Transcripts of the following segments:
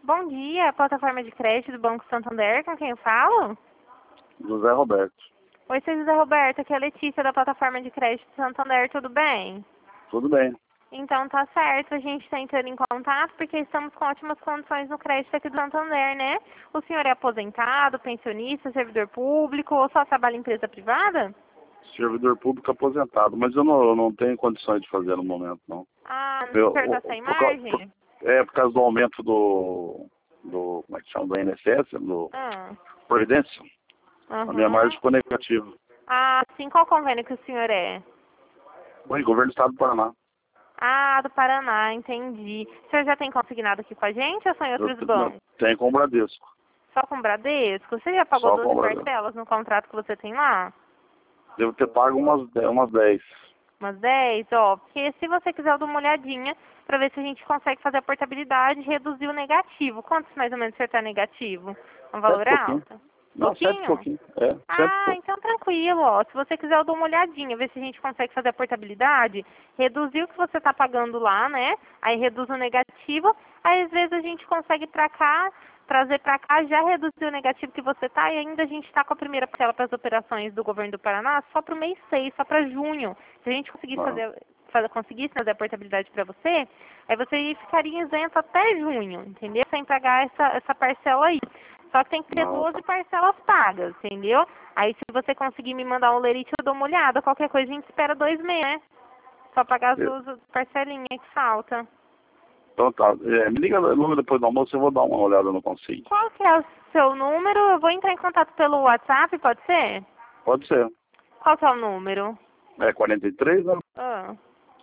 Bom dia, plataforma de crédito do Banco Santander, com quem eu falo? José Roberto. Oi, seu José Roberto, aqui é a Letícia da plataforma de crédito do Santander, tudo bem? Tudo bem. Então tá certo, a gente está entrando em contato porque estamos com ótimas condições no crédito aqui do Santander, né? O senhor é aposentado, pensionista, servidor público ou só trabalha em empresa privada? Servidor público aposentado, mas eu não tenho condições de fazer no momento, não. Ah, o Eu, senhor está sem margem? por causa do aumento do como é que chama, do INSS, do Ah, Previdência, a minha aham. margem ficou negativa. Ah, sim, qual convênio que o senhor é? Bom, governo do Estado do Paraná. Ah, do Paraná, entendi. O senhor já tem consignado aqui com a gente ou são em outros Não, bancos? tenho com o Bradesco, Só com o Bradesco? Você já pagou só com 12 o Bradesco. parcelas no contrato que você tem lá? Devo ter pago umas 10. Umas 10? Ó, porque se você quiser eu dou uma olhadinha pra ver se a gente consegue fazer a portabilidade e reduzir o negativo. Quantos mais ou menos o senhor tá negativo? Um 7 valor e pouquinho. alto? Não, 7 e Pouquinho? pouquinho. É, 7 e Ah, pouquinho. então tranquilo, ó. Se você quiser eu dou uma olhadinha, ver se a gente consegue fazer a portabilidade, reduzir o que você tá pagando lá, né? Aí reduz o negativo, aí às vezes a gente consegue pra cá, trazer pra cá, já reduzir o negativo que você tá e ainda a gente tá com a primeira parcela para as operações do governo do Paraná só pro mês 6, só pra junho. Se a gente conseguir Não, conseguisse fazer a portabilidade para você, aí você ficaria isento até junho, entendeu? Sem pagar essa parcela aí. Só que tem que ter não, 12 parcelas pagas, entendeu? Aí se você conseguir me mandar um lerite, eu dou uma olhada. Qualquer coisa a gente espera 2 meses, né? Só pagar as é. 12 parcelinhas que falta. Então tá. Me liga logo depois do almoço, eu vou dar uma olhada no consigo. Qual que é o seu número? Eu vou entrar em contato pelo WhatsApp, pode ser? Pode ser. Qual que é o número? É 43, né? Ah.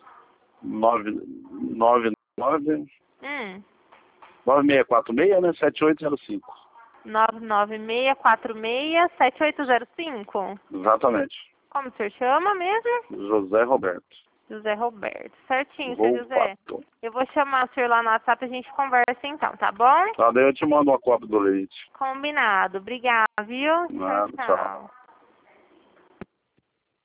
999 Hum. 9646, né? 7805. 996467805. Exatamente. Como o senhor chama mesmo? José Roberto. José Roberto. Certinho, seu Voo José. 4. Eu vou chamar o senhor lá no WhatsApp e a gente conversa então, tá bom? Tá, daí eu te mando uma cópia do leite. Combinado. Obrigada, viu? Tchau, Nada, tchau. tchau.